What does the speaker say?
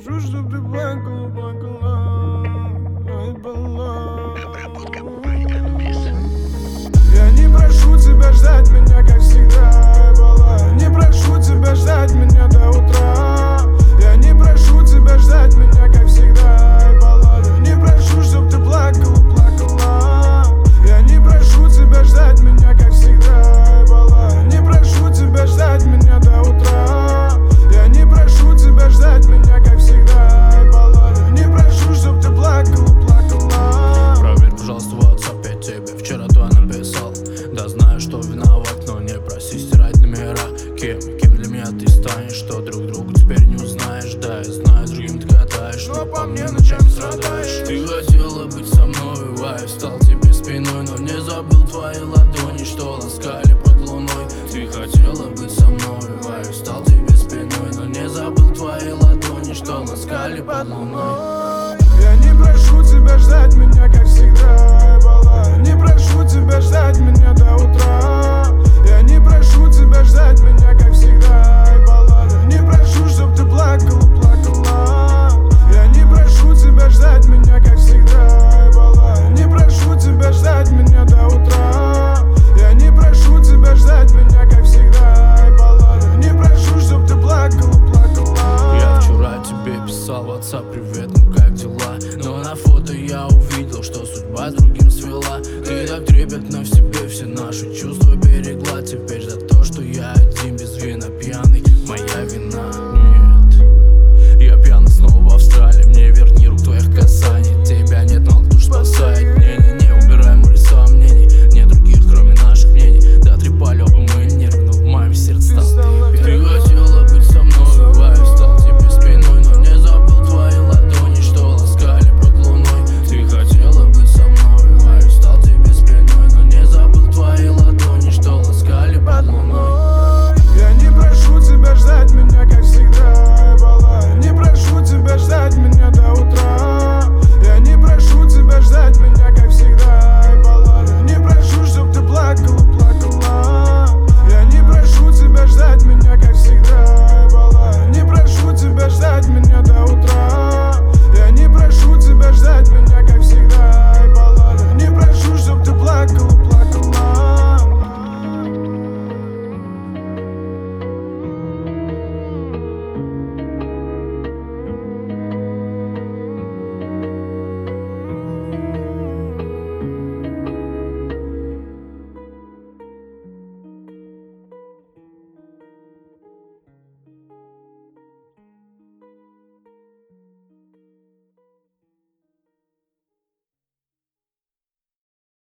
прошу, чтоб ты плакала, плакала, ай, была. Я не прошу тебя ждать меня, как всегда, ай, была. Не прошу тебя ждать меня до утра. Я не прошу тебя ждать меня, как всегда, ай, была. Не прошу, чтоб ты плакала, плакала. Я не прошу тебя ждать меня, как всегда, ай, была. Не прошу тебя ждать меня до утра. Я не прошу тебя ждать меня, как всегда, ай, была. Не прошу, чтоб ты плакала, плакала. Проверь, пожалуйста, в WhatsApp, я тебе вчера твой написал. Да знаю, что виноват, но не проси стирать номера. Кем для меня ты станешь, что друг другу теперь не узнаешь. Да, я знаю, другим ты катаешь, но по мне ночами страдаешь. Ты хотела быть со мной, а я встал тебе спиной, но не забыл твои ладони, что ласкали под луной. Ты хотела быть со мной, а я встал тебе спиной, но не забыл твои ладони, что ласкали под луной. Я не прошу тебя ждать меня, как всегда, ай, была. Не прошу тебя ждать меня до утра. Я не прошу тебя ждать меня, как всегда, ай, была. Не прошу, чтоб ты плакала, плакала. Я не прошу тебя ждать меня, как всегда, ай, была. Не прошу тебя ждать меня до утра. Я не прошу тебя ждать меня, как всегда, ай, была. Не прошу, чтоб ты плакала, плакала. Я вчера тебе писал в WhatsApp: привет, ну как дела? Но на фото я увидел, что судьба с другим свела. Ты так трепетно в себе все наши чувства берегла. Теперь за то, что я один без вина пьяный,